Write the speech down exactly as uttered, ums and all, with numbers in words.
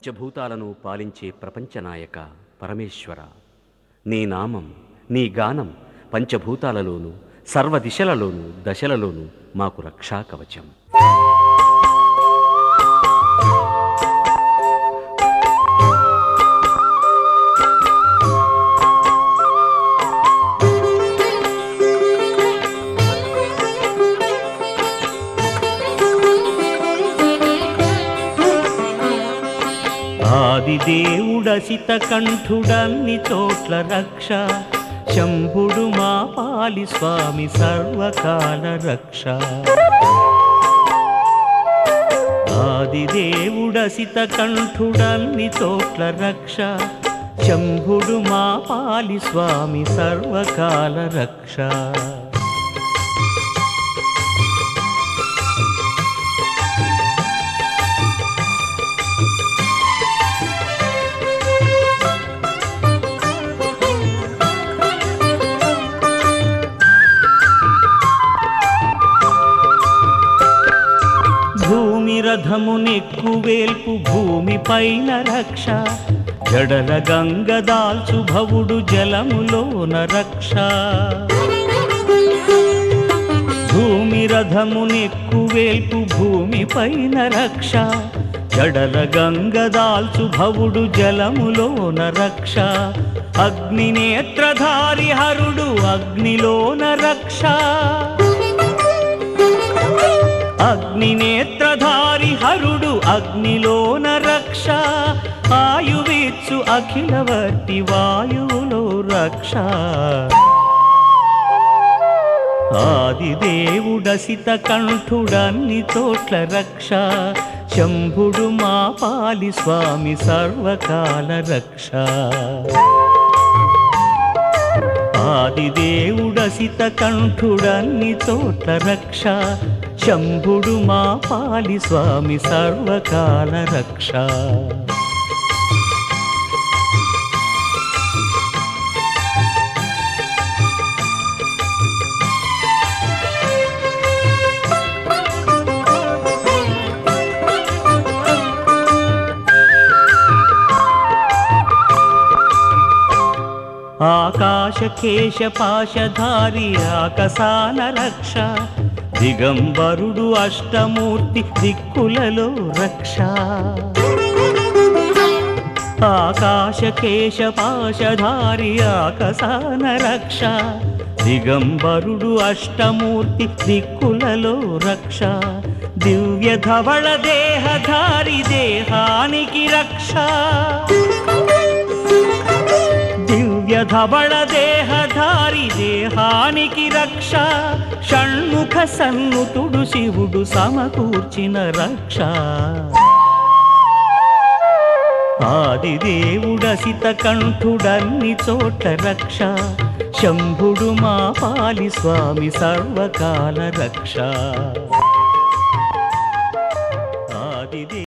పంచభూతాలను పాలించే ప్రపంచనాయక పరమేశ్వర, నీ నామం, నీ గానం పంచభూతాలలోనూ సర్వదిశలలోనూ దశలలోనూ మాకు రక్షా కవచం. ఆదిదేవుడసిత కంఠుడన్ని చోట్ల రక్ష, శంభుడు మా పాలి స్వామి సర్వకాల రక్ష. ఆదిదేవుడసిత కంఠుడన్ని చోట్ల రక్ష, శంభుడు మా పాలి స్వామి సర్వకాల రక్ష. భూమి రథమునెక్కువేల్పు భూమి పైన రక్ష, జడల గంగ దాల్చు భవుడు జలములోన రక్ష. భూమి రథమునెక్కువేల్పు భూమి పైన రక్ష, జడల గంగ దాల్చు భవుడు జలములోన రక్ష. అగ్నినేత్రధారి హరుడు అగ్నిలోన రక్ష, అగ్నినేత్రధారి హరుడు అగ్నిలోన రక్ష. ఆయువిచ్చు అఖిలవర్తి వాయువులో రక్ష. ఆదిదేవుడసిత కంఠుడన్ని చోట్ల రక్ష, శంభుడు మా పాలి స్వామి సర్వకాల రక్ష. ఆదిదేవుడసిత కంఠుడన్ని చోట్ల రక్ష, శంభుడు మా పాలి స్వామి సర్వకాల రక్ష. ఆకాశ కేశ పాశధారి ఆకసాన రక్ష, దిగంబరుడు అష్టమూర్తి దిక్కులలో రక్ష. ఆకాశ కేశ పాశధారి ఆకసాన రక్ష, దిగంబరుడు అష్టమూర్తి దిక్కులలో రక్ష. దివ్య ధవళ దేహధారి దేహానికి రక్ష, దివ్య ధవళ దేహధారి దేహానికి రక్ష. షణ్ముఖ సన్నుతుడు శివుడు సమకూర్చిన రక్ష. ఆదిదేవుడసిత కంఠుడన్ని చోట్ల రక్ష, శంభుడు మా పాలి స్వామి సర్వకాల రక్ష. ఆదిదే